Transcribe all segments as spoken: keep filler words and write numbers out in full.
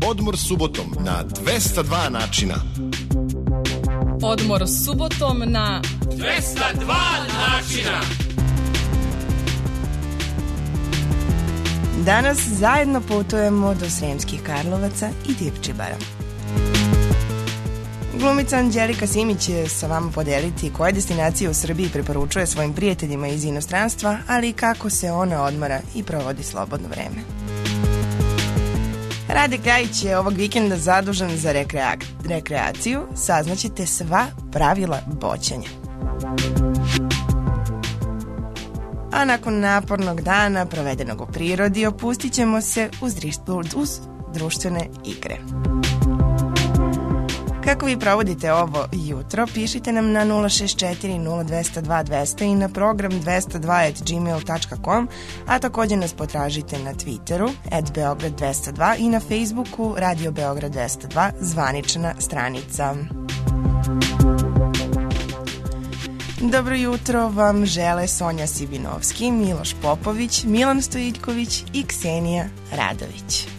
Odmor subotom na dvesta dva načina. Odmor subotom na dvesta dva načina. Danas zajedno putujemo do Sremskih Karlovaca i Divčibara. Glumica Anđelika Simić će sa vama podeliti koje destinacije u Srbiji preporučuje svojim prijateljima iz inostranstva, ali i kako se ona odmora i provodi slobodno vreme. Rade Krajić je ovog vikenda zadužen za rekrea- rekreaciju, saznaćete sva pravila boćanja. A nakon napornog dana provedenog u prirodi opustit ćemo se uz, drištvo, uz društvene igre. Kako vi provodite ovo jutro, pišite nam na nula šest četiri nula dva dva dvesta i na program dvesta dva at gmail dot com, a također nas potražite na Twitteru at Beograd dvesta dva i na Facebooku Radio Beograd dvesta dva, zvanična stranica. Dobro jutro vam žele Sonja Sibinovski, Miloš Popović, Milan Stojiljković i Ksenija Radović.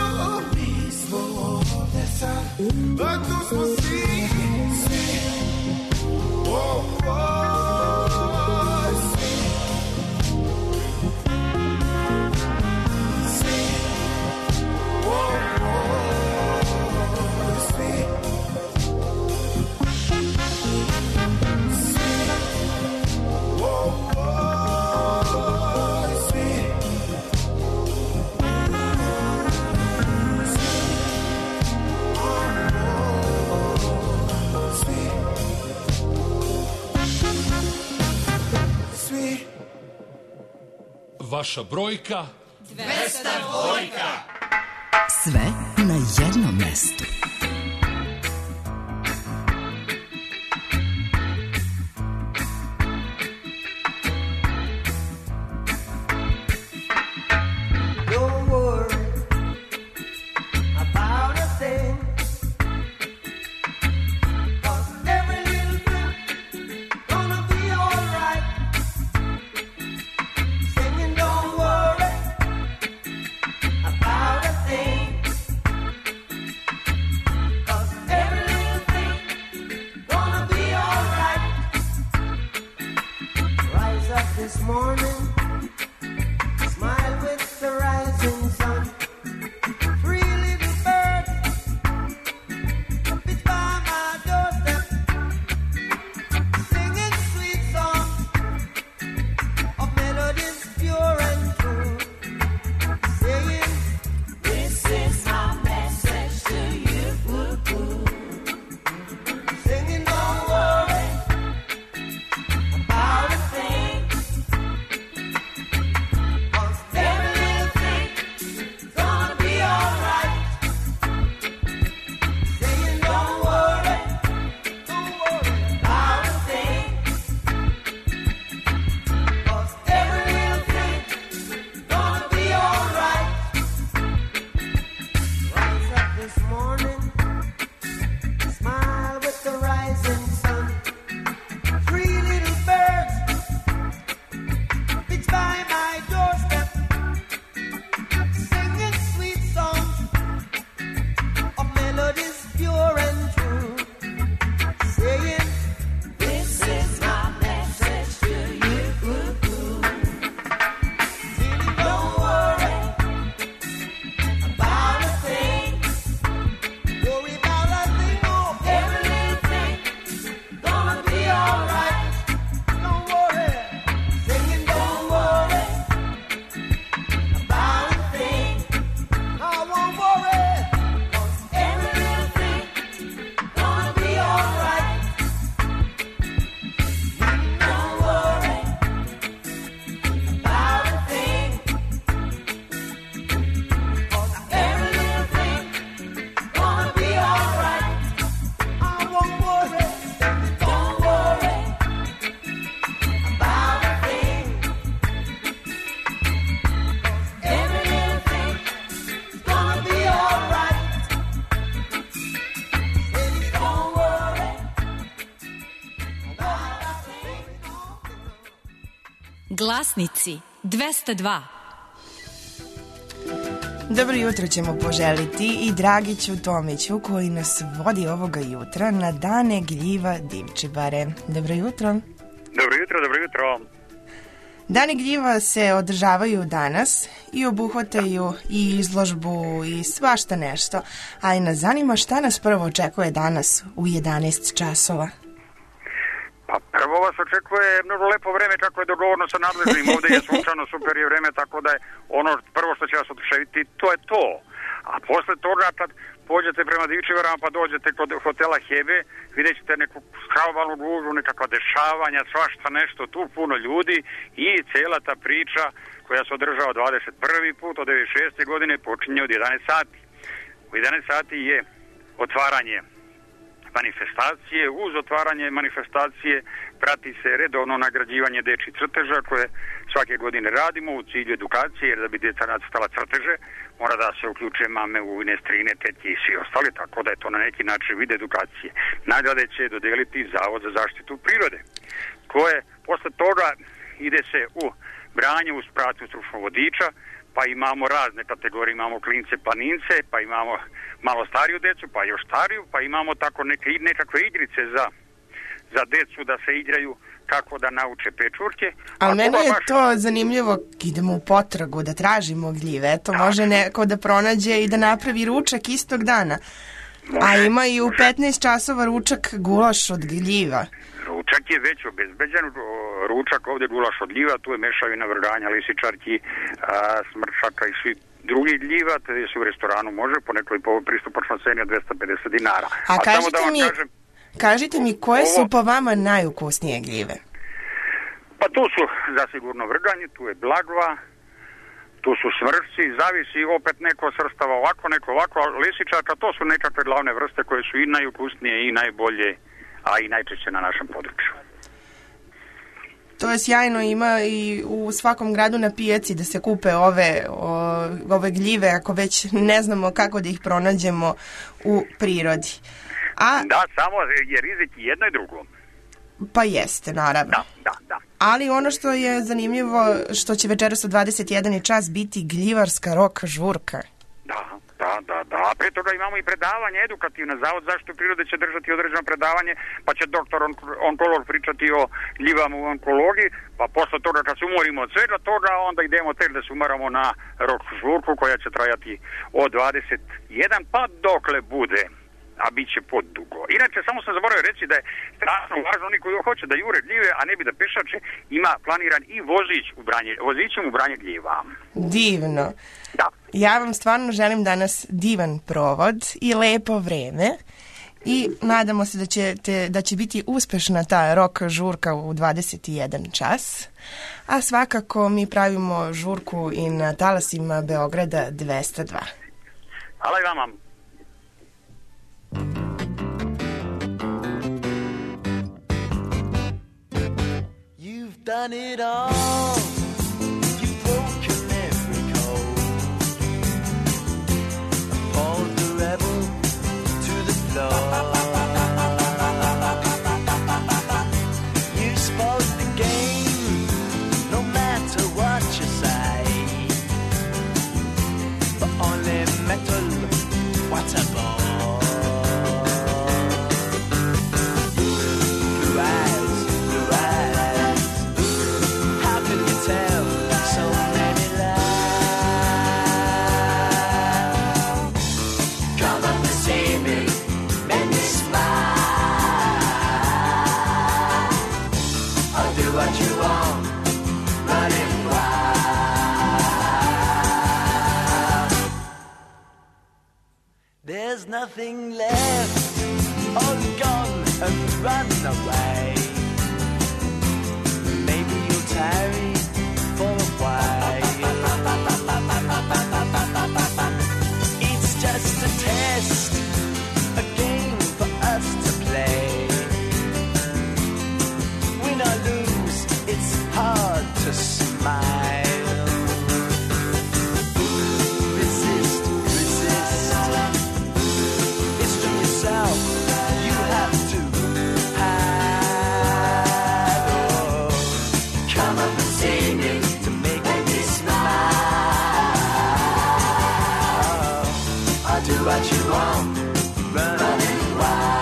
But those will see, see. Vaša brojka dvesta dvojka. Sve na jednom mestu. Glasnici dvesta dva. Dobro jutro ćemo poželiti i Dragiću Tomiću koji nas vodi ovoga jutra na dane gljiva Dimčibare. Dobro jutro. Dobro jutro, dobro jutro. Dane gljiva se održavaju danas i obuhvataju i izložbu i svašta nešto, ali nas zanima šta nas prvo očekuje danas u jedanaest časova. Pa prvo vas očekuje mnogo lepo vreme, kako je dogovorno sa nadležnim. Ovdje je sunčano, super je vreme, tako da je ono prvo što će vas oduševiti, to je to. A posle toga kad pođete prema Divčivarama pa dođete kod hotela Hebe, vidjet ćete neku šalbalnu gužu, nekakva dešavanja, svašta nešto, tu puno ljudi i cijela ta priča koja se održava dvadeset prvi put od devedeset šeste godine počinje od jedanaest sati. U jedanaest sati je otvaranje manifestacije, uz otvaranje manifestacije prati se redovno nagrađivanje dečjih crteža koje svake godine radimo u cilju edukacije, jer da bi djeca nacrtala crteže mora da se uključe mame, ujne, strine, tetke i svi ostali, tako da je to na neki način vid edukacije. Nagrade će dodeliti Zavod za zaštitu prirode, koje posle toga ide se u branje uz pratnju stručnog vodiča, pa imamo razne kategorije, imamo klince, planince, pa imamo malo stariju decu, pa još stariju, pa imamo tako neke, nekakve igrice za, za decu da se igraju kako da nauče pečurke. Ali meni je baš to zanimljivo, idemo u potragu da tražimo gljive, eto da. Može neko da pronađe i da napravi ručak istog dana. Može, a ima i u može. petnaest časova ručak gulaš od gljiva. Ručak je već obezbeđen, ručak ovdje gulaš od gljiva, tu je mešavina vrganja, lisičarki, a, smrčaka i svi drugi gljiva, te se u restoranu može po nekoj pristupačnoj ceni od dvesta pedeset dinara. A, a kažite, da mi, kažem, kažite mi koje ovo, su po vama najukusnije gljive? Pa tu su zasigurno vrganje, tu je blagva, tu su smrčci, zavisi opet neko srstava ovako, neko ovako, a lisičaka to su nekakve glavne vrste koje su i najukusnije i najbolje, a i najčešće na našem području. To je sjajno, ima i u svakom gradu na pijaci da se kupe ove, o, ove gljive, ako već ne znamo kako da ih pronađemo u prirodi. A, da, samo je rizik jedno i drugo. Pa jeste, naravno. Da, da, da. Ali ono što je zanimljivo, što će večeras u dvadeset jedan čas biti gljivarska rok žurka. Da, da, da, da. A pre toga imamo i predavanje edukativno. Zavod zaštitu prirode će držati određeno predavanje, pa će doktor on- onkolog pričati o gljivama u onkologiji, pa posle toga kad se umorimo od svega toga, onda idemo tek da se umaramo na rok žurku koja će trajati od dvadeset jedan pa dokle bude, a bit će podugo. Inače, samo sam zaboravio reći da je strašno važno, oni koji hoće da jure gljive, a ne bi da pešače, ima planiran i vozić u branje, vozićem u branje gljiva. Divno. Da. Ja vam stvarno želim danas divan provod i lepo vreme i nadamo se da, ćete, da će biti uspešna ta rok žurka u dvadeset jedan čas. A svakako mi pravimo žurku i na talasima Beograda dvesta dva. Hvala i vama. You've done it all. You've broken every code. Pulled the rebel to the floor. You spoke the game, no matter what you say. But only metal, what a ball. Blue eyes, blue eyes. How can you tell so many lies? Come up and see me, make me smile. I'll do what you want, running wild. There's nothing left, all gone and run away. Maybe you'll tarry for a while. It's just a test, a game for us to play. Win or lose, it's hard to smile. Resist, resist. It's to yourself you have to hide. Oh, come up and see me to make me smile. I'll do what you want, running wild.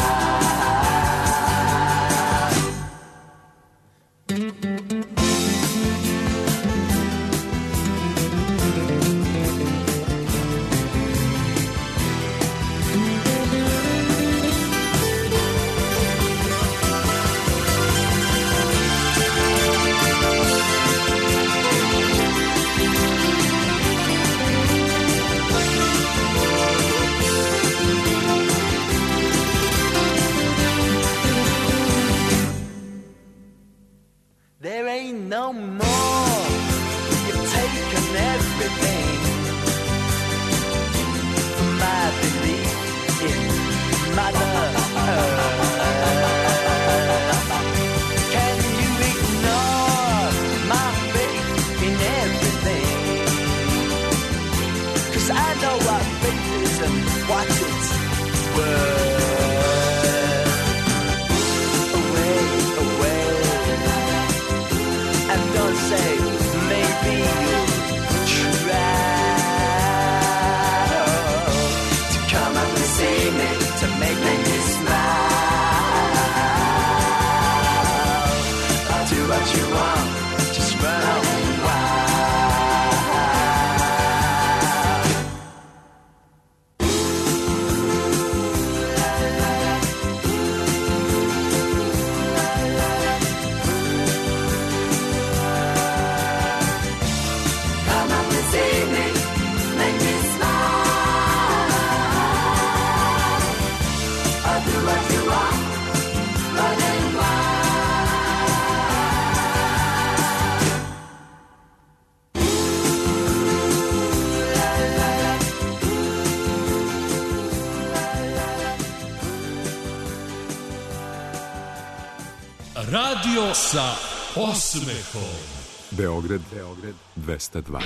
There ain't no more. You've taken everything. My belief in Mother Earth. Can you ignore my faith in everything? 'Cause I know what faith is and what it's worth. Away, away. And don't Radio sa osmehom. Beograd, Beograd, dvesta dva.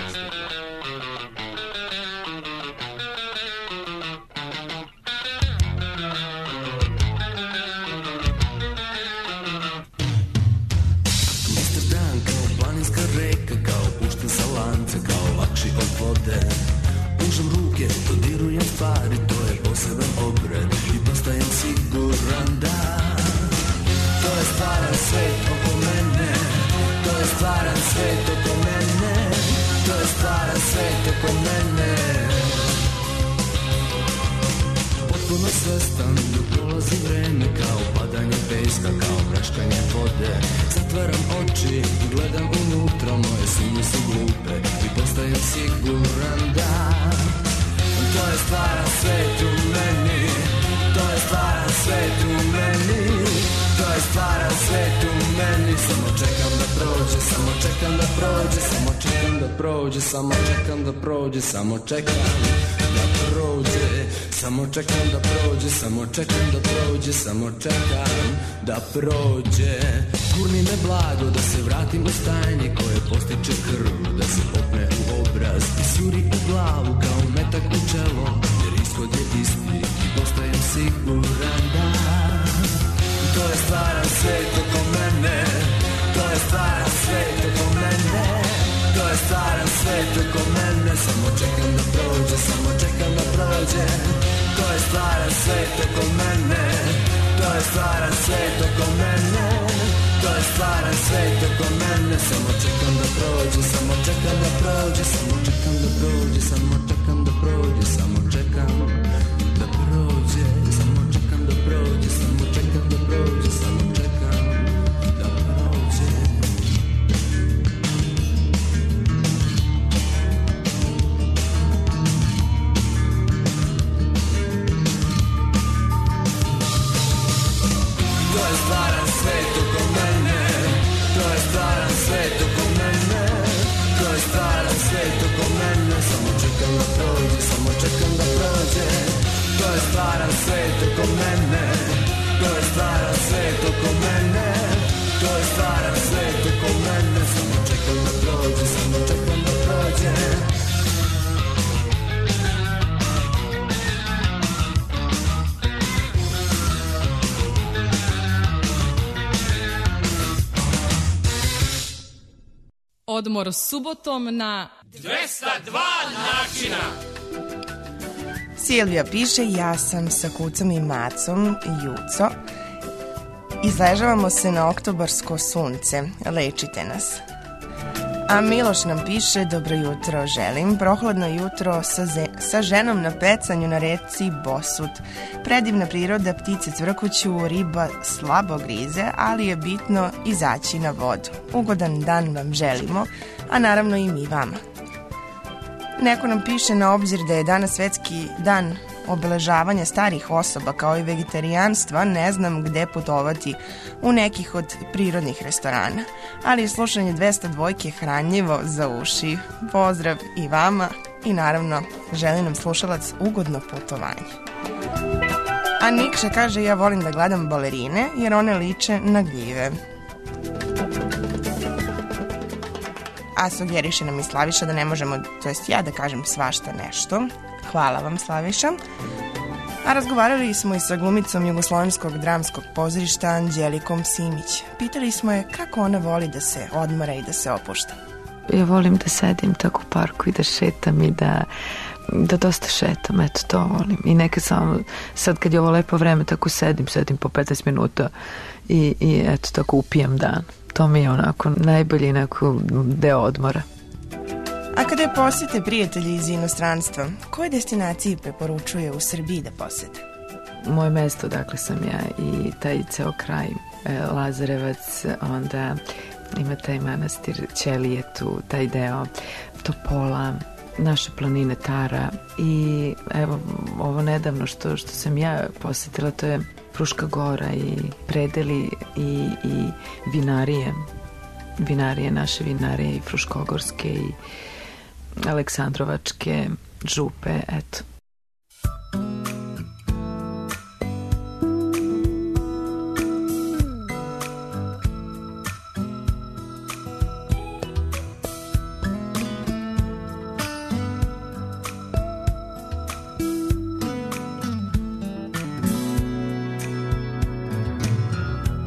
Pušam ruke, dodirujem stvari, to je poseban obred i postajem siguran da to je stvaran svet oko mene, to je stvaran svet oko mene, to je stvaran svet oko mene. Potpuno svestan dok prolazi vreme, kao padanje peska, kao praškanje vode. Zatvaram oči, gledam unutra, moje sumnje su glupe i postajem siguran da to je stvaran svet u meni, to je stvaran svet u meni, to je stvaran svet u meni. Samo čekam da prođe, samo čekam da prođe, samo čekam da prođe, samo čekam da prođe, samo čekam da prođe, samo čekam da prođe, samo čekam da prođe, samo čekam da prođe. Gurni me blago da se vratim u stajanje koje postiče krv, da se popne u obraz i suri u glavu kao metak u čelo, jer ishod je isti i postajem siguran da to je stvaran svet oko mene, to je stvaran svet oko mene, to je stvaran svet oko mene. Samo čekam da prođe, samo čekam da prođe, to je stvaran svet oko mene, to je stvaran svet oko mene, to je stvaran svet oko mene. Samo čekam da prođe, samo čekam da prođe, samo čekam da prođe, samo čekam da prođe, samo čekam da prođe, samo čekam da prođe, samo čekam da prođe, samo čekam da prođe. To je stvaran svet oko mene, to je stvaran svet oko mene, to je stvaran svet oko mene. Samo čekam da prođe, samo čekam da prođe, to je stvaran svet oko mene, to je stvaran svet oko mene, to je stvaran svet oko mene. Samo čekam da prođe, samo čekam da prođe. Odmor subotom na dvesta dva načina. Silvija piše, ja sam sa kucom i macom, Juco. Izležavamo se na oktobarsko sunce, lečite nas. A Miloš nam piše, dobro jutro želim, prohladno jutro sa, ze, sa ženom na pecanju na reci Bosut. Predivna priroda, ptice cvrkuću, riba slabo grize, ali je bitno izaći na vodu. Ugodan dan vam želimo, a naravno i mi vama. Neko nam piše na obzir da je danas svetski dan obeležavanja starih osoba kao i vegetarijanstva, ne znam gde putovati u nekih od prirodnih restorana, ali slušanje dvesta dvojke hranljivo za uši. Pozdrav i vama i naravno želi nam slušalac ugodno putovanje. A Nikša kaže, ja volim da gledam balerine jer one liče na gljive. A sugeriše nam i Slaviša da ne možemo, to jest ja da kažem svašta nešto. Hvala vam, Slaviša. A razgovarali smo i sa glumicom Jugoslovenskog dramskog pozorišta Anđelikom Simić. Pitali smo je kako ona voli da se odmara i da se opušta. Ja volim da sedim tako u parku i da šetam i da, da dosta šetam, eto to volim. I nekad samo, sad kad je ovo lepo vreme, tako sedim, sedim po petnaest minuta i, i eto tako upijam dan. To mi je onako najbolji onako deo odmora. A kada je posjete prijatelji iz inostranstva, koje destinacije preporučuje u Srbiji da posete? Moje mesto, dakle sam ja i taj ceo kraj, Lazarevac, onda ima taj manastir Ćelije tu, taj deo Topola, naše planine Tara i evo ovo nedavno što, što sam ja posjetila, to je Fruška Gora i predeli i, i vinarije, vinarije, naše vinarije i Fruškogorske i Aleksandrovačke župe, eto.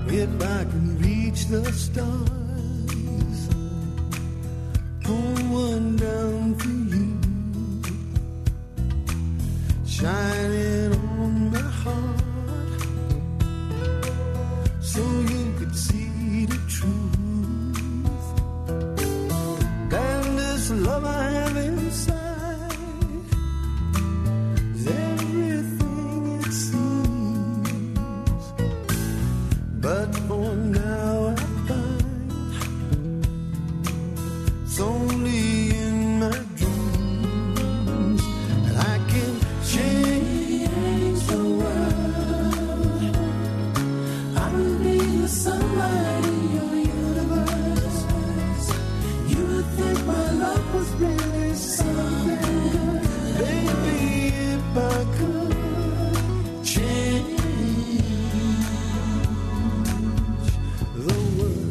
If I can reach the stars, pull one down for you, shining on my heart, so you could see the truth. And this love I have inside is everything it seems, but for now I find it's only in my dreams that I can change the world. I will be the sunlight in your universe. You would think my love was really something. Baby, if I could change the world.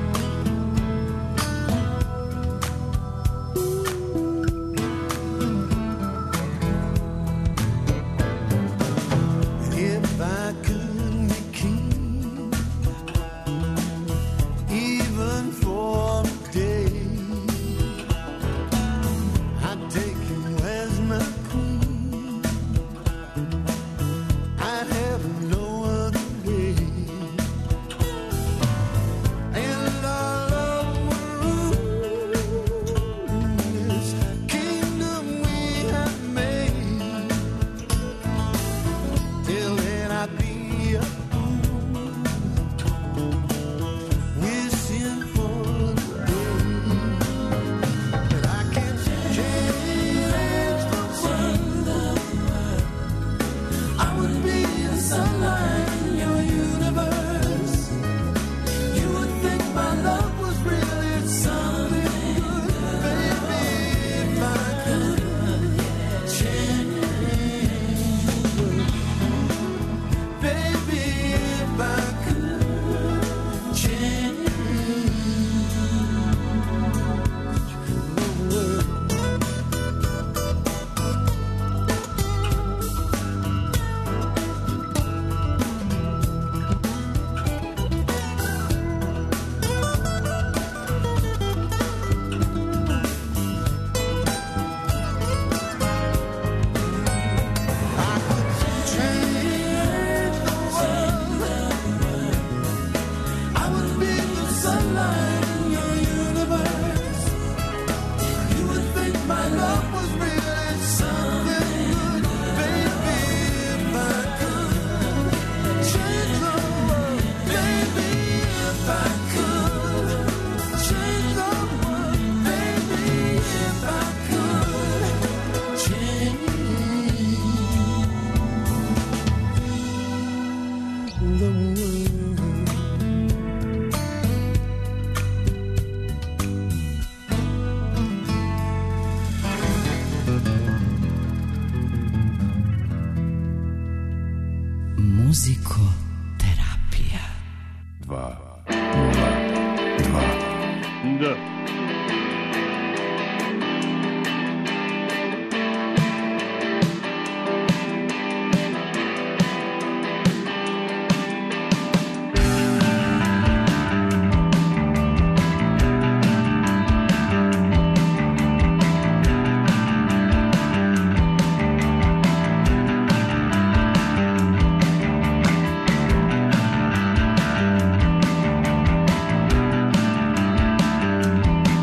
If I could be king, even for a day, I'd take you as my queen. I'd have no other way, and our love would rule this kingdom we have made. Till then I'd be a fool, wishing for the day that I can change the world. I would be the sunlight in your universe. You would think my love was really something good. Baby, if I could change the world. Baby, if I could change the world. I would be the sunlight in your universe. You would think my love was really something good. Baby, if I could change the world. Baby, if I could change the world. Baby, if I could change the world. Muzikoterapija. Dva, nula, dva. Da. Baby,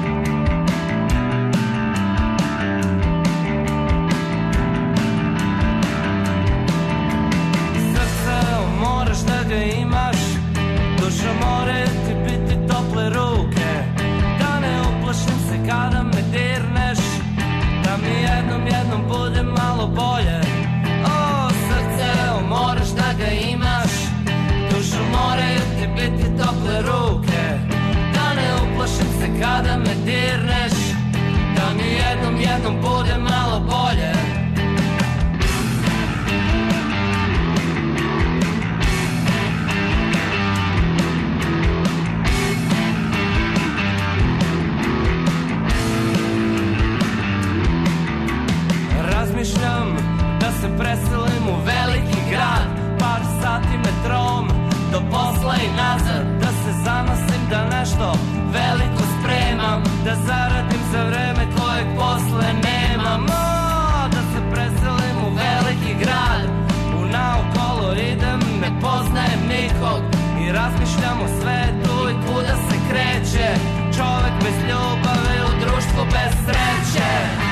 i nazad, da se zanosim da nešto veliko spremam, da zaradim za vreme kojeg posle nemam. O, da se preselim u veliki grad, u naokolo idem, ne poznajem nikog i razmišljam o svetu i kuda se kreće čovek bez ljubavi u društvu bez sreće.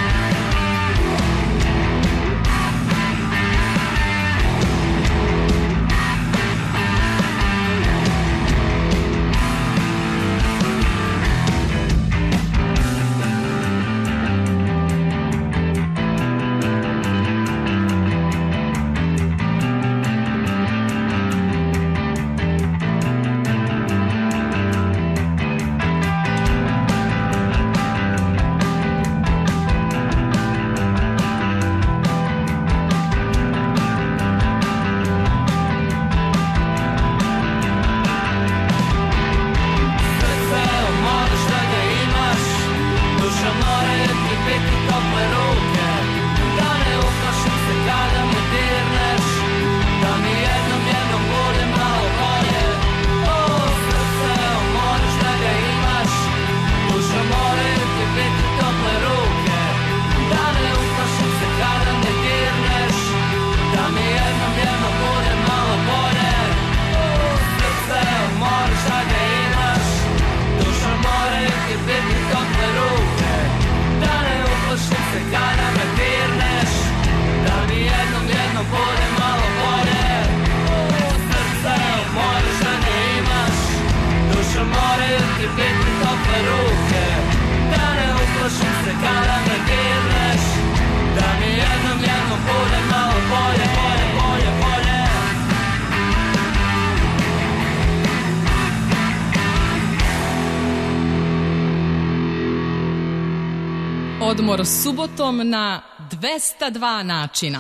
Odmor subotom na dvesta dva načina.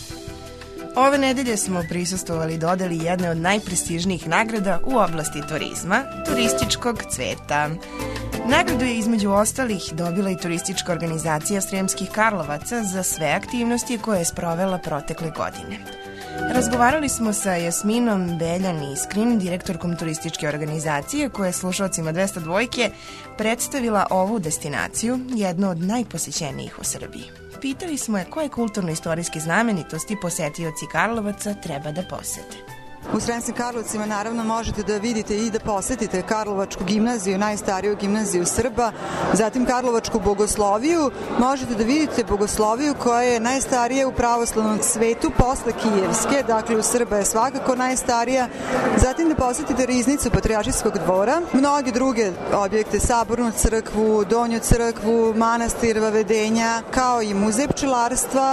Ove nedelje smo prisustvovali dodeli jedne od najprestižnijih nagrada u oblasti turizma, turističkog cveta. Nagradu je između ostalih dobila i turistička organizacija Sremskih Karlovaca za sve aktivnosti koje je sprovela protekle godine. Razgovarali smo sa Jasminom Beljan Iskrin, direktorkom turističke organizacije, koja je slušalcima dvesta dvojke predstavila ovu destinaciju, jednu od najposećenijih u Srbiji. Pitali smo je koje kulturno-istorijske znamenitosti posetioci Karlovaca treba da posete. U Sremskim Karlovcima naravno možete da vidite i da posetite Karlovačku gimnaziju, najstariju gimnaziju Srba, zatim Karlovačku bogosloviju. Možete da vidite bogosloviju koja je najstarija u pravoslavnom svetu posle Kijevske, dakle u Srba je svakako najstarija. Zatim da posetite riznicu Patrijaršijskog dvora, mnoge druge objekte, Sabornu crkvu, Donju crkvu, manastir Vavedenja, kao i muzej pčelarstva.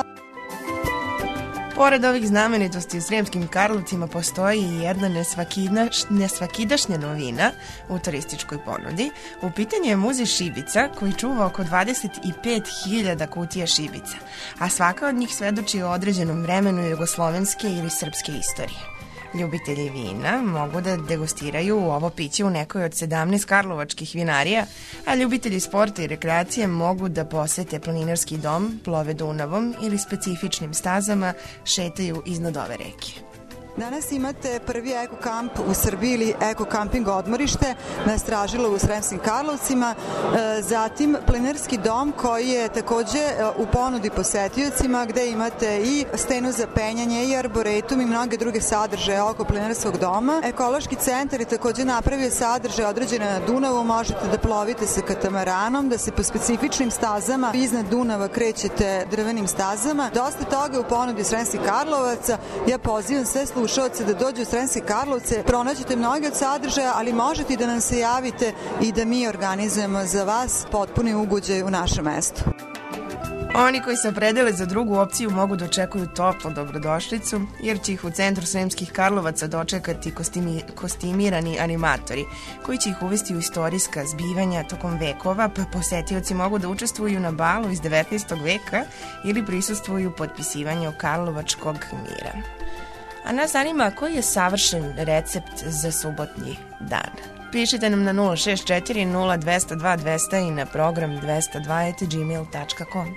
Pored ovih znamenitosti u Sremskim Karlovcima postoji i jedna nesvakidaš, nesvakidašnja novina u turističkoj ponudi. U pitanju je muzej šibica koji čuva oko dvadeset pet hiljada kutija šibica, a svaka od njih svedoči o određenom vremenu jugoslovenske ili srpske istorije. Ljubitelji vina mogu da degustiraju ovo piće u nekoj od sedamnaest karlovačkih vinarija, a ljubitelji sporta i rekreacije mogu da posete planinarski dom, plove Dunavom ili specifičnim stazama šetaju iznad ove reke. Danas imate prvi eko-kamp u Srbiji ili eko-kamping odmorište na Stražilu u Sremskim Karlovcima, zatim planinarski dom koji je takođe u ponudi posetiocima gde imate i stenu za penjanje i arboretum i mnoge druge sadržaje oko planinarskog doma. Ekološki centar je takođe napravio sadržaje određene na Dunavu, možete da plovite sa katamaranom, da se po specifičnim stazama iznad Dunava krećete drvenim stazama. Dosta toga u ponudi Sremskih Karlovaca. Ja pozivam sve slušalce da dođu u Sremske Karlovce, pronaćete mnoge od sadržaja, ali možete i da nam se javite i da mi organizujemo za vas potpuni ugođaj u našem mestu. Oni koji se opredele za drugu opciju mogu da očekuju toplu dobrodošlicu, jer će ih u centru Sremskih Karlovaca dočekati kostimi, kostimirani animatori, koji će ih uvesti u istorijska zbivanja tokom vekova, pa posetioci mogu da učestvuju na balu iz devetnaestog veka ili prisustvuju potpisivanju Karlovačkog mira. A nas zanima koji je savršen recept za subotnji dan. Pišite nam na nula šest četiri nula dva nula dva dva nula zero i na program dvesta dva at gmail tačka com.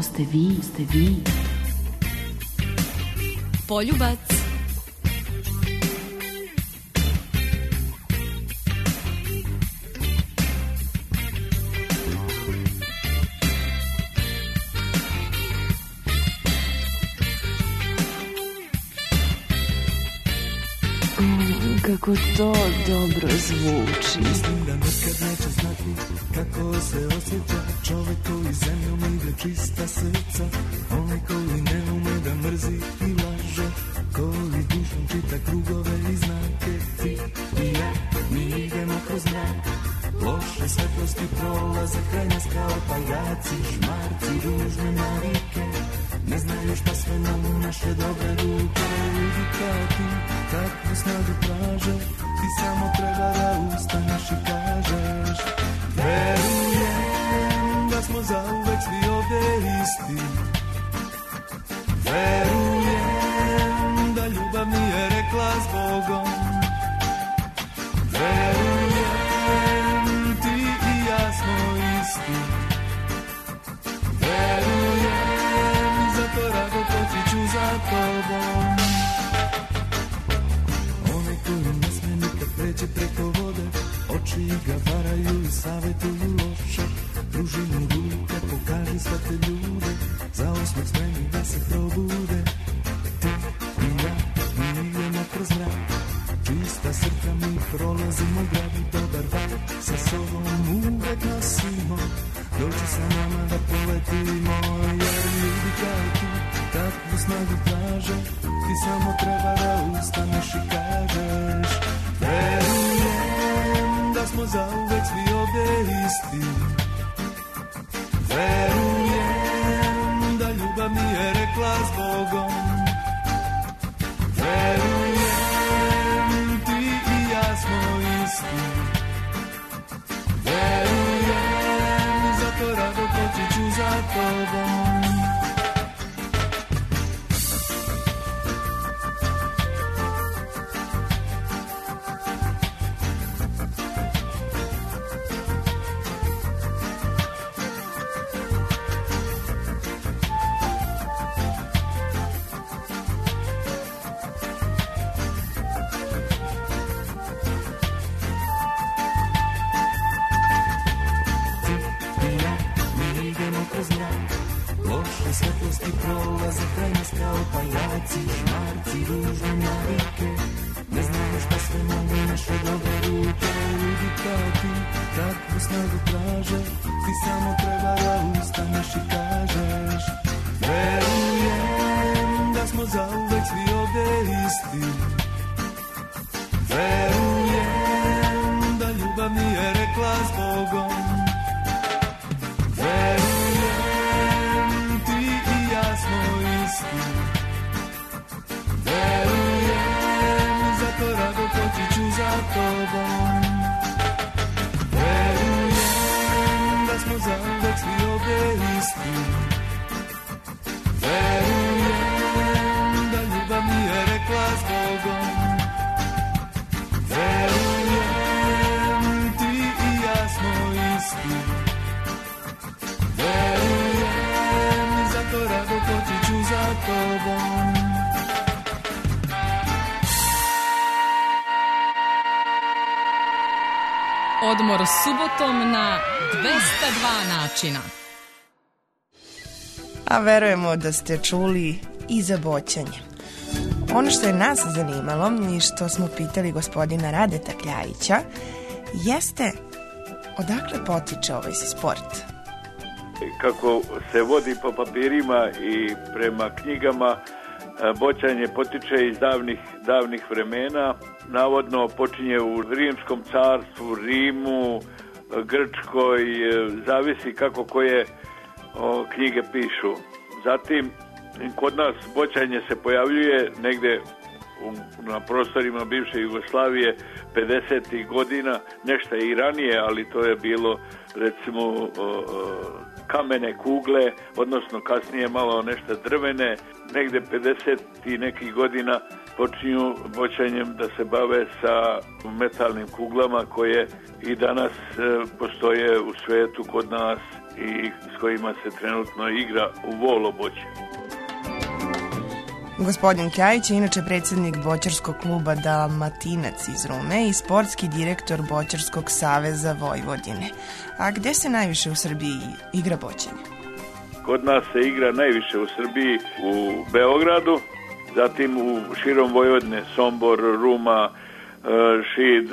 ste vi, ste vi. Poljubac. Kako to dobro zvuči. Mislim da nikad neće znati kako se osjeća čovjek koji zemljom ide čista srca, onaj koji ne ume da mrzi i laže, koji dušom čita krugove i znake. Ti i ja, mi idemo kroz mrak, loše svetlosti prolaze kraj nas kao paljaci, žmarci, ružne navike, ne znaju šta sve nam naše dobre ruke. Ljudi kao ti, takvu snagu traže, ti samo treba da ustaneš i kažeš: verujem da smo zauvek svi ovde isti, verujem da ljubav nije rekla s Bogom, verujem ti i ja smo isti, verujem zato rado poći ću za tobom. Pređe preko vode, oči ga varaju i savjetuju loše. Pruži mu ruke, pokaži sve te ljude, za osmeh spremni da se probude. Ti i ja, mi idemo kroz mrak, čista srca mi prolazimo grad i dobar dan. Sa sobom uvek nosimo, dođi sa nama da poletimo. Jer ljudi kao ti, takvu snagu traže, ti samo treba da ustaneš i kažeš: verujem da smo zauvek svi ovde isti, verujem da ljubav nije rekla s Bogom, verujem ti i ja smo isti, verujem zato rado poći ću za tobom. Odmor subotom na dvesta dva načina. A verujemo da ste čuli i za boćanje. Ono što je nas zanimalo i što smo pitali gospodina Radeta Kljajića jeste odakle potiče ovaj sport? Kako se vodi po papirima i prema knjigama, boćanje potiče iz davnih, davnih vremena. Navodno počinje u Rimskom carstvu, Rimu, Grčkoj, zavisi kako koje o, knjige pišu. Zatim, kod nas boćanje se pojavljuje negde u, na prostorima bivše Jugoslavije pedesetih godina, nešto i ranije, ali to je bilo recimo o, o, kamene kugle, odnosno kasnije malo nešto drvene. Negde pedeset i nekih godina počinju boćanjem da se bave sa metalnim kuglama koje i danas e, postoje u svetu kod nas i s kojima se trenutno igra u volo boće. Gospodin Kljajić je inače predsjednik boćarskog kluba Dalmatinac iz Rume i sportski direktor Boćarskog saveza Vojvodine. A gdje se najviše u Srbiji igra boćenje? Kod nas se igra najviše u Srbiji u Beogradu, zatim u širom Vojvodine, Sombor, Ruma, Šid,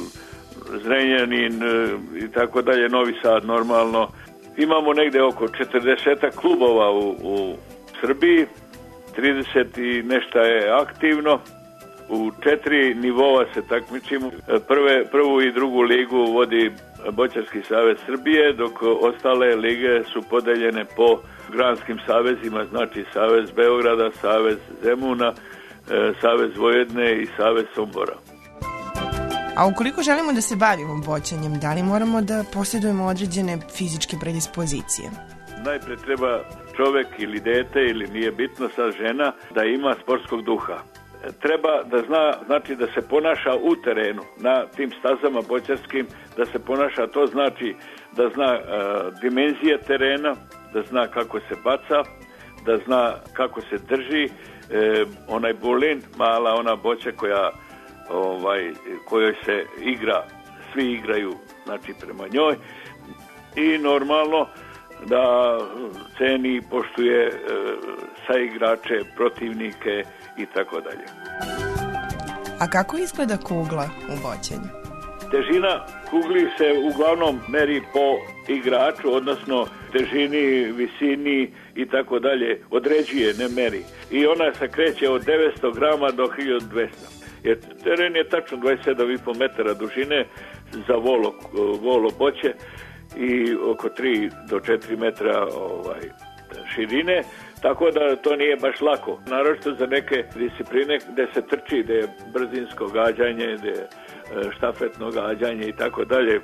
Zrenjanin i tako dalje, Novi Sad normalno. Imamo negde oko četrdeset klubova u, u Srbiji, trideset i nešto je aktivno, u četiri nivoa se takmičimo. Prve, prvu i drugu ligu vodi Boćarski savez Srbije, dok ostale lige su podeljene po granskim savezima, znači Savez Beograda, Savez Zemuna, Savez Vojvodine i Savez Sombora. A ukoliko želimo da se bavimo boćanjem, da li moramo da posjedujemo određene fizičke predispozicije? Najpre treba čovek ili dete, ili nije bitno, sad žena, da ima sportskog duha. Treba da zna, znači da se ponaša u terenu, na tim stazama boćarskim, da se ponaša, to znači da zna uh, dimenzije terena, da zna kako se baca, da zna kako se drži, e, onaj bulin, mala ona boća koja, ovaj, kojoj se igra, svi igraju, znači prema njoj, i normalno da ceni i poštuje e, saigrače, protivnike i tako dalje. A kako izgleda kugla u boćanju? Težina kugli se uglavnom meri po igraču, odnosno težini, visini i tako dalje, određuje, ne meri. I ona se kreće od devetsto grama do hiljadu dvesta. Jer teren je tačno dvadeset sedam i po metara dužine za volo, volo boće i oko tri do četiri metra ovaj, širine, tako da to nije baš lako. Naročito za neke discipline gde se trči, gde je brzinsko gađanje, gde je štafetno gađanje i tako dalje.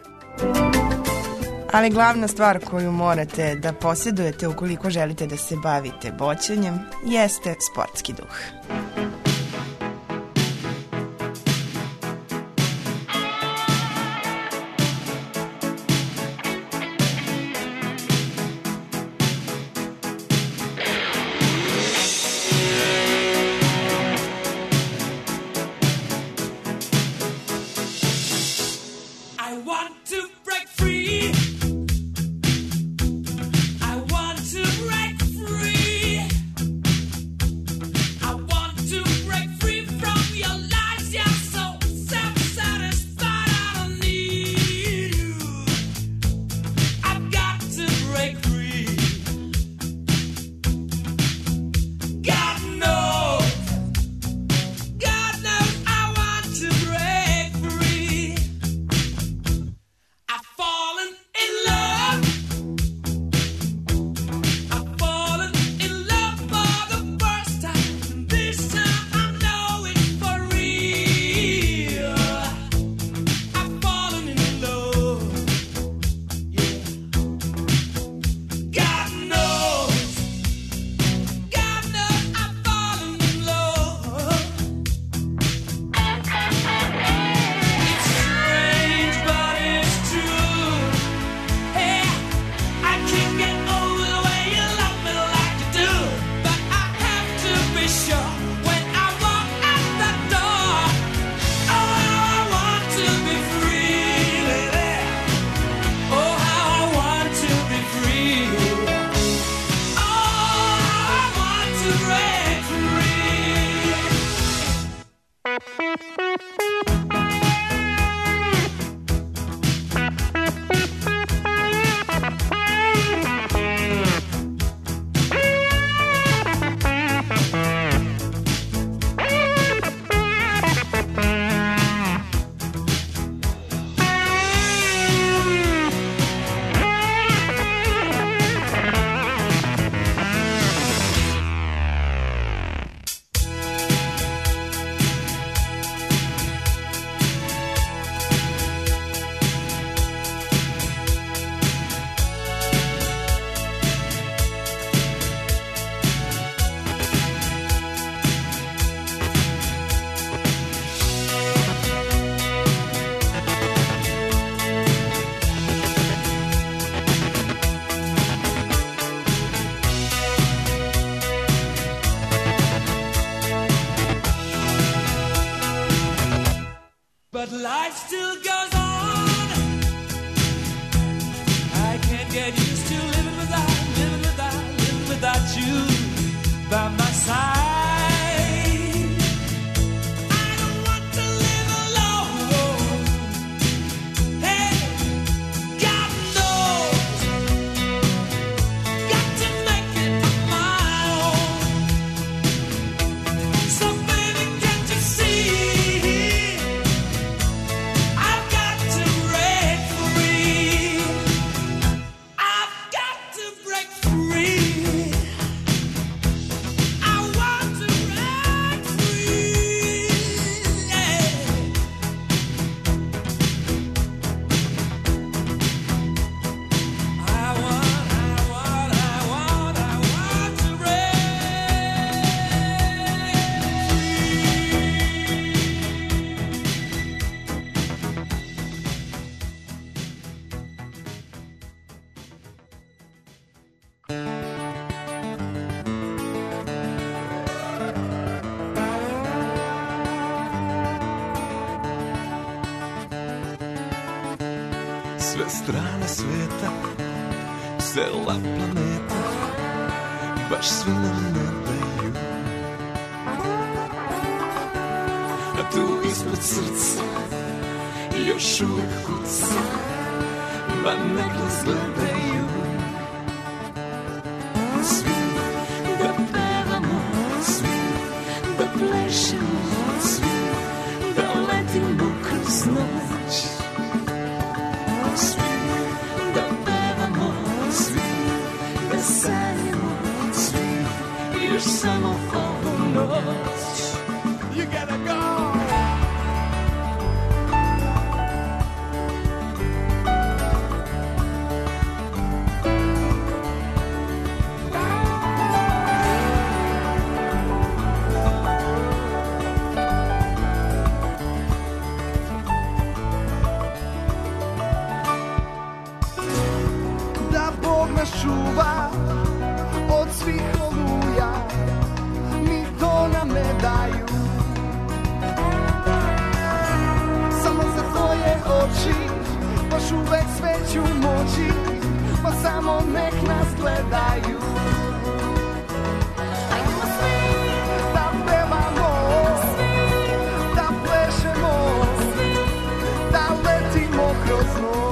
Ali glavna stvar koju morate da posjedujete ukoliko želite da se bavite boćanjem jeste sportski duh. I want but life still goes on. I can't get used to living without, living without, living without you by my side. Sve strane svijeta, cela planeta, baš svi nam ne daju. A tu ispred srca još uvijek kuca, ma nek nas gledaju. Svi da pevamo, svi da plešemo, svi da letimo kroz noć. Svi da pevamo, svi da sanjamo, svi još samo ovu noć. You gotta go! Čuva od svih oluja, ni to nam ne daju. Samo za tvoje oči, baš uvek sveću moći, pa samo nek nas gledaju. Hajdemo svi da pevamo, da plešemo, da letimo kroz noć.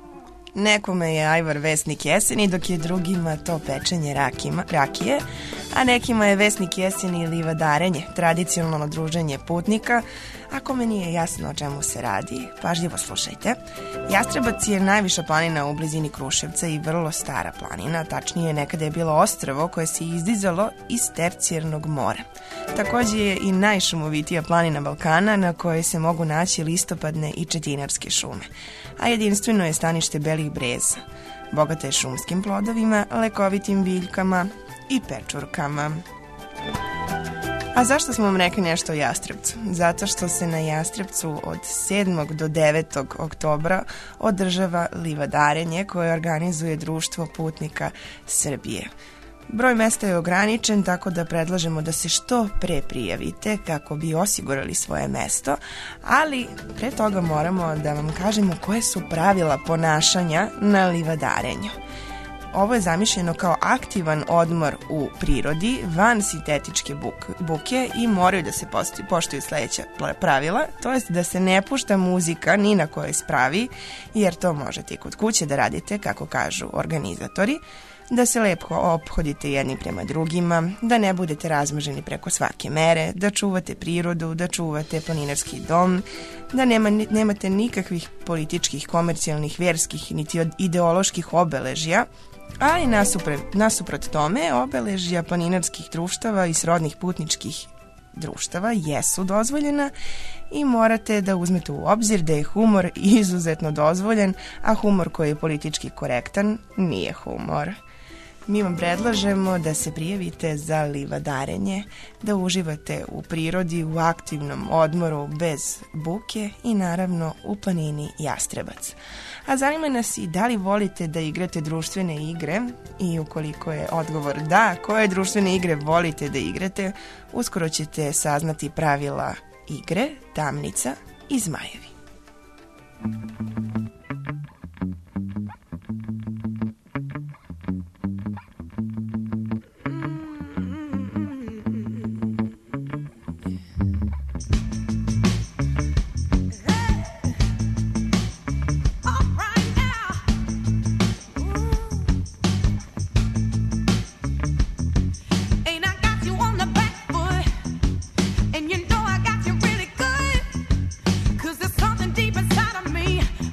Nekome je ajvar vesnik jeseni, dok je drugima to pečenje rakima, rakije. a nekima je Vesnik jeseni ili Livadarenje, tradicionalno druženje putnika. Ako me nije jasno o čemu se radi, pažljivo slušajte. Jastrebac je najviša planina u blizini Kruševca i vrlo stara planina, tačnije nekada je bilo ostrvo koje se izdizalo iz tercijarnog mora. Takođe je i najšumovitija planina Balkana na kojoj se mogu naći listopadne i četinarske šume, a jedinstveno je stanište belih breza. Bogata je šumskim plodovima, lekovitim biljkama i pečurkama. A zašto smo vam rekli nešto o Jastrebcu? Zato što se na Jastrebcu od sedmog do devetog oktobra održava Livadarenje koje organizuje Društvo putnika Srbije. Broj mesta je ograničen, tako da predlažemo da se što pre prijavite kako bi osigurali svoje mesto, ali pre toga moramo da vam kažemo koje su pravila ponašanja na Livadarenju. Ovo je zamišljeno kao aktivan odmor u prirodi, van sintetičke buke i moraju da se poštuju sledeća pravila, to jest da se ne pušta muzika ni na kojoj spravi, jer to možete i kod kuće da radite, kako kažu organizatori, da se lepo ophodite jedni prema drugima, da ne budete razmaženi preko svake mere, da čuvate prirodu, da čuvate planinarski dom, da nema, nemate nikakvih političkih, komercijalnih, verskih niti ideoloških obeležja, a i nasuprot, nasuprot tome obeležja planinarskih društava i srodnih putničkih društava jesu dozvoljena i morate da uzmete u obzir da je humor izuzetno dozvoljen, a humor koji je politički korektan nije humor. Mi vam predlažemo da se prijavite za Livadarenje, da uživate u prirodi, u aktivnom odmoru bez buke i naravno u planini Jastrebac. A zanima nas i da li volite da igrate društvene igre i ukoliko je odgovor da, koje društvene igre volite da igrate, uskoro ćete saznati pravila igre, tamnica i zmajevi. And you know I got you really good, 'cause there's something deep inside of me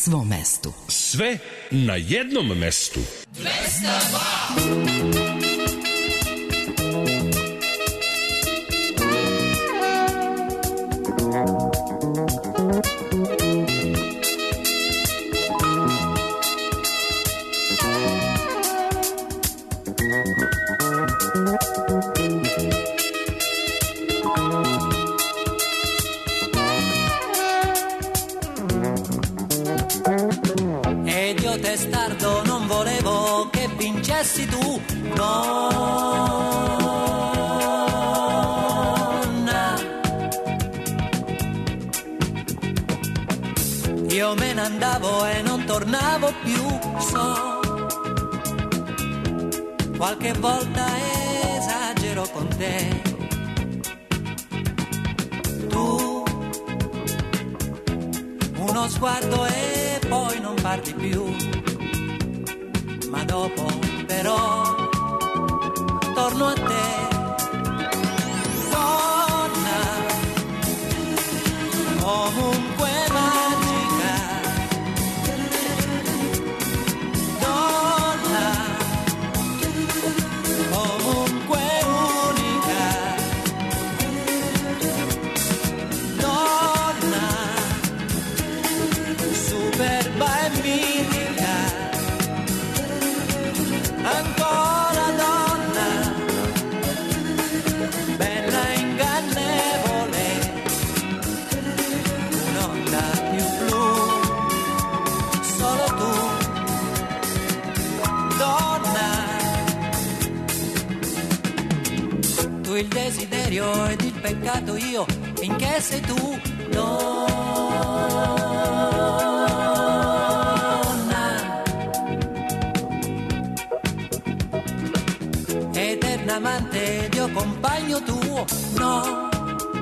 svom mestu. Sve na jednom mestu. dvesta dva. Ed io testardo non volevo che vincessi tu, donna. Io me ne andavo e non tornavo più, so. Qualche volta esagero con te. Tu, uno sguardo e poi non parli più. Ma dopo però torno a te. Donna, comunque magica. Donna, comunque unica. Donna, superba e mitica. Ancora donna, bella e ingannevole, un'onda più blu, solo tu. Donna, tu il desiderio ed il peccato, io finché sei tu. Donna, eterna amante, Dio compagno tuo, no,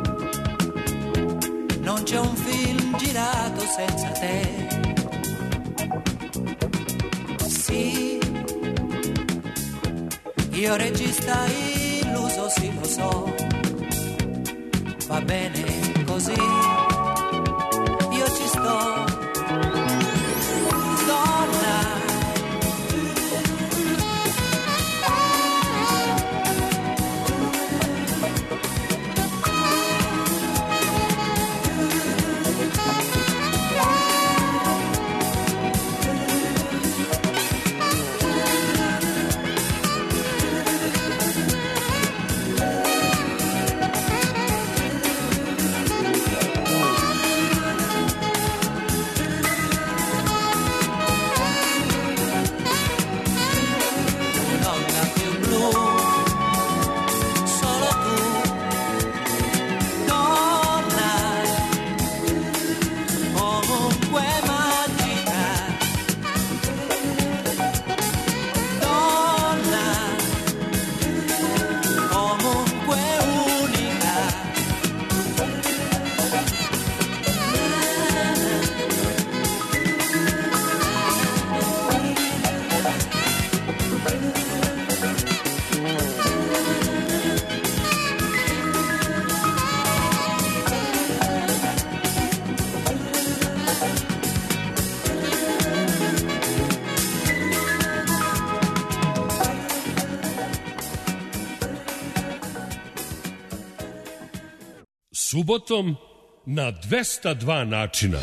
non c'è un film girato senza te. Sì, io regista illuso, sì lo so, va bene così, io ci sto. Donna, Subotom na dvesta dva načina.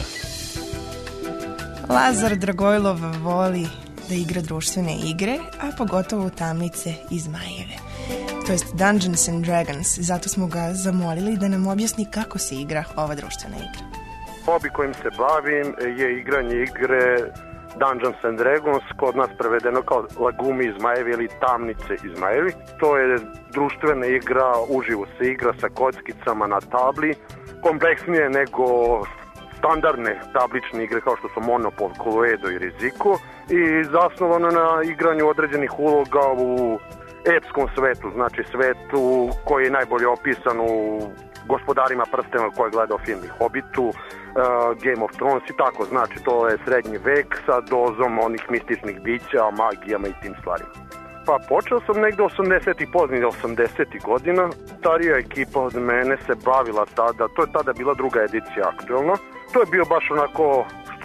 Lazar Dragojlov voli da igra društvene igre, a pogotovo tamnice i zmajeve. To jest Dungeons and Dragons. Zato smo ga zamolili da nam objasni kako se igra ova društvena igra. Hobi kojim se bavim je igranje igre Dungeons and Dragons, kod nas prevedeno kao Lagumi i zmajevi ili Tamnice i zmajevi. To je društvena igra, uživo se igra sa kockicama na tabli, kompleksnije nego standardne tablične igre kao što su Monopol, Cluedo i Riziko, i zasnovano na igranju određenih uloga u epskom svetu, znači svetu koji je najbolje opisan u Gospodarima prstena koje je gledao film i Hobbitu, uh, Game of Thrones i tako, znači to je srednji vek sa dozom onih mističnih bića, magijama i tim stvarima. Pa počeo sam negde osamdesetih, pozdnih osamdesetih godina, starija ekipa od mene se bavila tada, to je tada bila druga edicija aktuelna, to je bio baš onako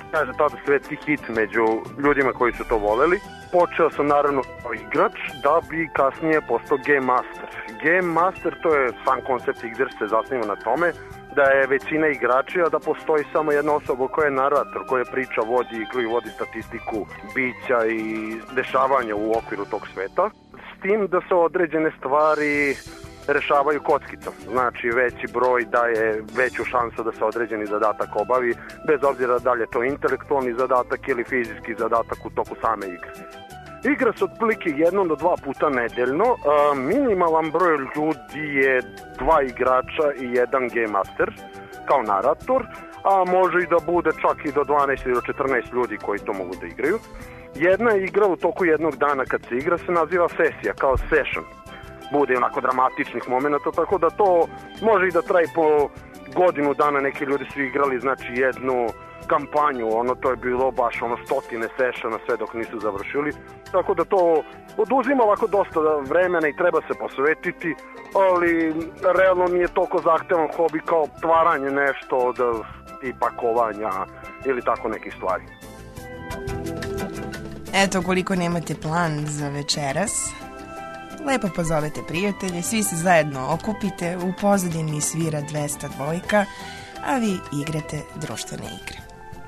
kaže tada svetski hit među ljudima koji su to voleli. Počeo sam naravno kao igrač da bi kasnije postao Game Master. Game Master, to je sam koncept igre, se zasniva na tome da je većina igrača, da postoji samo jedna osoba koja je narator, koja priča, vodi igru i vodi statistiku bića i dešavanja u okviru tog sveta. S tim da se određene stvari rešavaju kockicom. Znači veći broj daje veću šansu da se određeni zadatak obavi, bez obzira da li je to intelektualni zadatak ili fizički zadatak u toku same igre. Igra se otprilike jednom do dva puta nedeljno. A, minimalan broj ljudi je dva igrača i jedan game master kao narator, a može i da bude čak i do dvanaest ili do četrnaest ljudi koji to mogu da igraju. Jedna igra u toku jednog dana kad se igra se naziva sesija, kao session. Bude onako dramatičnih momenta, tako da to može i da traje po godinu dana. Neki ljudi su igrali znači jednu kampanju, ono to je bilo baš ono stotine sessiona sve dok nisu završili, tako da to oduzima ovako dosta vremena i treba se posvetiti, ali realno nije toliko zahtevan hobi kao tvaranje nešto od tipa kovanja ili tako nekih stvari. Eto, koliko nemate plan za večeras, lepo pozovete prijatelje, svi se zajedno okupite, u pozadini svira dvesta dva, a vi igrate društvene igre.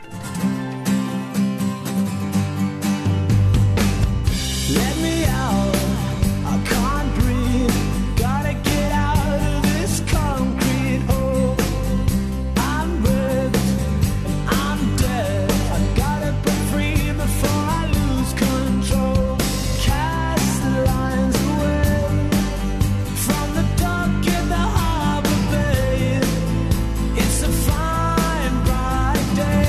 Let me out, I can't breathe. Gotta get out of this concrete hole. I'm wrecked and I'm dead. I gotta break free before I lose control. Cast the lines away from the dock in the harbor bay. It's a fine bright day.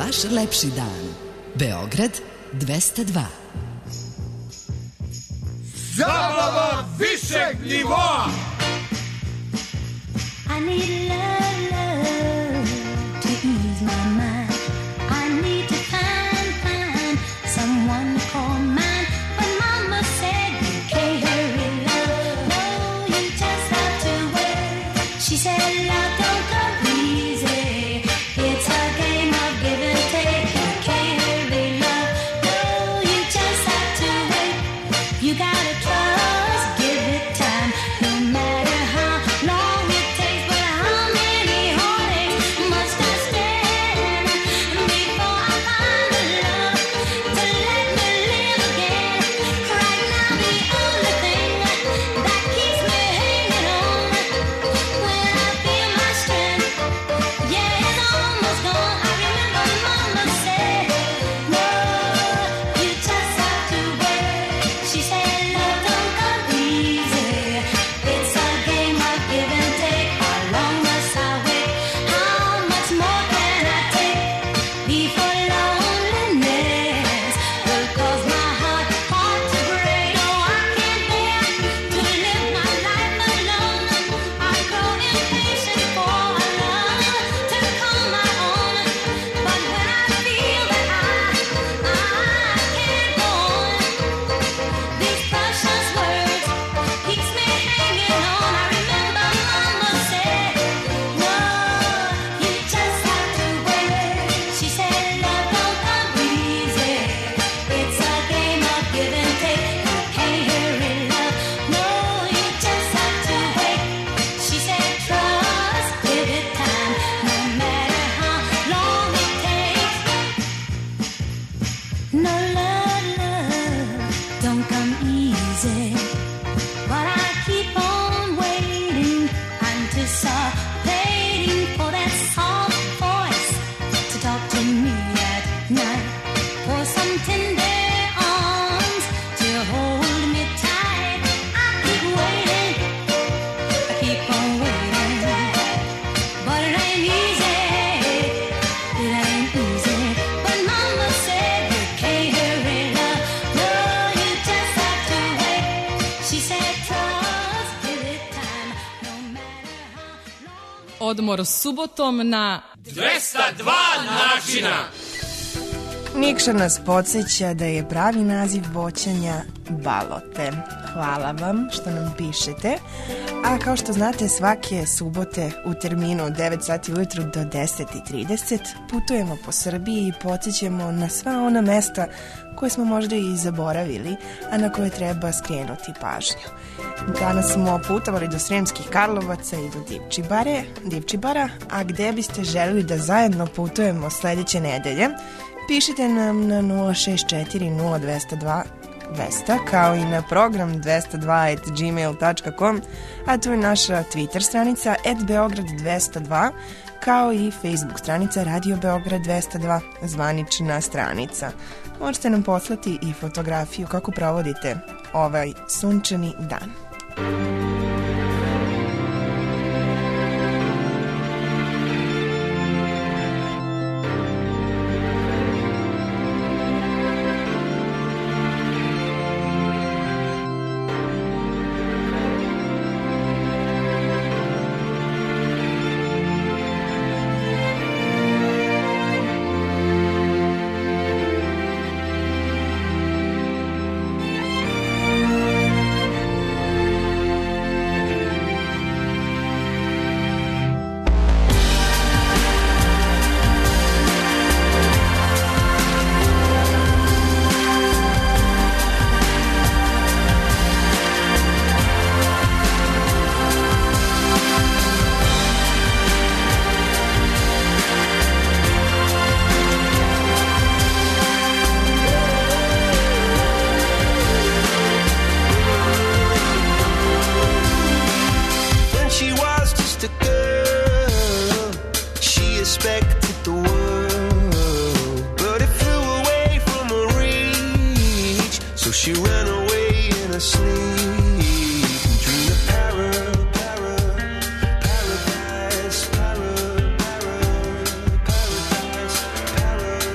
vaš lepši dan. Beograd dvesta dva. Zabava višeg nivoa. I need love, love to ease my mind. I need to find, find someone to call mine. But mama said you can't hurry love. No, you just have to wait. She said love don't come easy. It's a game of give and take. You can't hurry love. No, you just have to wait. You gotta trust, give it time. No matter how long it takes, but how many heartaches must I stand before I find the love to let me live again? Right now, the only thing that keeps me hanging on when I feel my strength, yeah, it's almost gone. I remember Mama said, no, you just have to wait. She said, love don't come easy. It's a game of give and take. How long must I wait? How much more can I take before loneliness will cause my heart, heart to break? No, I can't bear to live my life alone. I grow impatient for a love to call my own. But when I feel that I, I can't go on, these precious words keeps me hanging on. I remember Mama said, no, you just have to wait. She said love don't come easy. It's a game of give and take. You can't hurry love. No, you just have to wait. She said trust, give it time. No matter how long it takes. No love, love don't come easy. But I keep on waiting, anticipating for that soft voice to talk to me at night. For some tender arms to hold me tight. I keep waiting, I keep on waiting. But it ain't easy, it ain't easy. But Mama said you can't hurry love. No, you just have to wait. She said trust, give it time. No matter how long. Odmor subotom na dvesta dva načina. Nikša nas podsjeća da je pravi naziv boćanja balote. Hvala vam što nam pišete. A kao što znate, svake subote u terminu od devet sati ujutru do deset i trideset putujemo po Srbiji i podsjećamo na sva ona mesta koje smo možda i zaboravili, a na koje treba skrenuti pažnju. Danas smo putovali do Sremskih Karlovaca i do Divčibare, Divčibara, a gde biste želeli da zajedno putujemo sledeće nedelje? Pišite nam na nula šest četiri nula dva nula dva dvesta, kao i na program dvesta dva at gmail dot com, a tu je naša Twitter stranica at beograd dvesta dva, kao i Facebook stranica Radio Beograd dvesta dva, zvanična stranica. Možete nam poslati i fotografiju kako provodite ovaj sunčani dan. Paradise, para, para, paradise, para,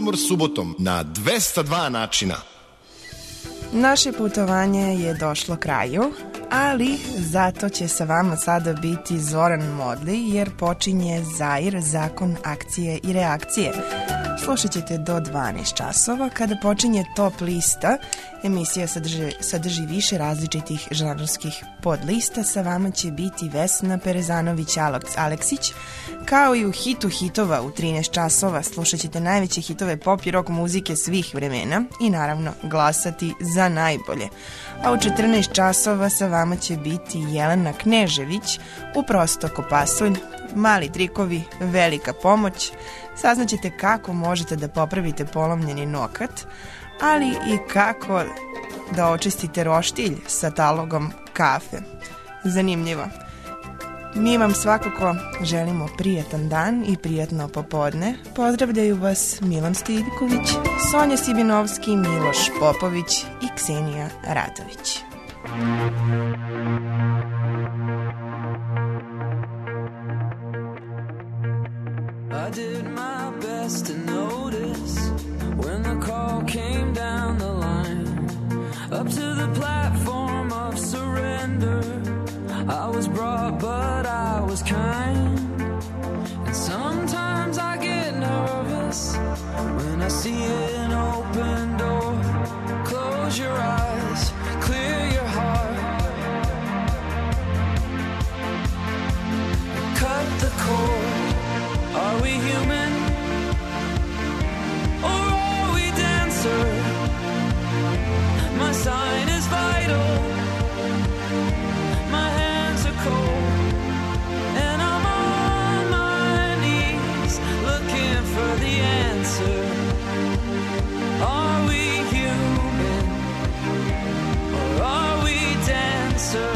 odmor subotom na dvesta dva načina. Naše putovanje je došlo kraju, ali zato će sa vama sada biti Zoran Modli, jer počinje Zair, zakon akcije i reakcije. Slušat ćete do dvanaest časova, kada počinje Top lista. Emisija sadrži, sadrži više različitih žanrovskih podlista. Sa vama će biti Vesna Perezanović-Aleksić. Kao i u hitu hitova u trinaest časova slušat ćete najveće hitove pop i rock muzike svih vremena i naravno glasati za najbolje. A u četrnaest časova sa vama će biti Jelena Knežević u Prosto ko pasulj, mali trikovi, velika pomoć. Saznaćete kako možete da popravite polomljeni nokat, ali i kako da očistite roštilj sa talogom kafe. Zanimljivo. Mi vam svakako želimo prijatan dan i prijatno popodne. Pozdravljaju vas Milan Stojiković, Sonja Sibinovski, Miloš Popović i Ksenija Radović. I did my best to notice when the call came down the line, up to the platform of surrender. I was brought, but I was kind. And sometimes I get nervous when I see an open door. Close your eyes, clear your heart, cut the cord. Are we human, or are we dancer? My sign is vital, my hands are cold, and I'm on my knees looking for the answer. Are we human, or are we dancer?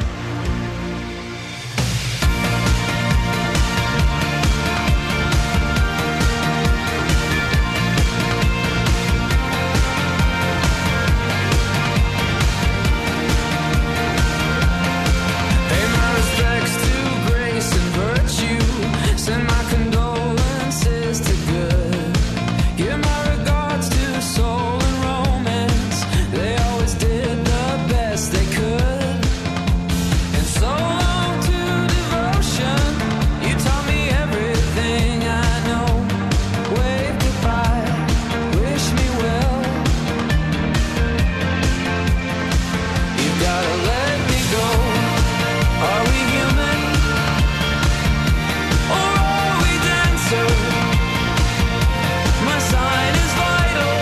Send my condolences to good. Give my regards to soul and romance. They always did the best they could. And so long to devotion. You taught me everything I know. Wave goodbye, wish me well. You gotta let me go. Are we human? My sign is vital,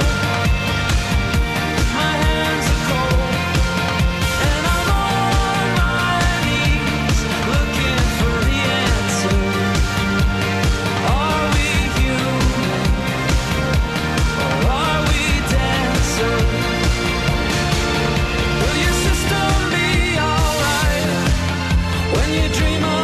my hands are cold, and I'm on my knees looking for the answer. Are we human, or are we dancer? Will your system be alright when you dream of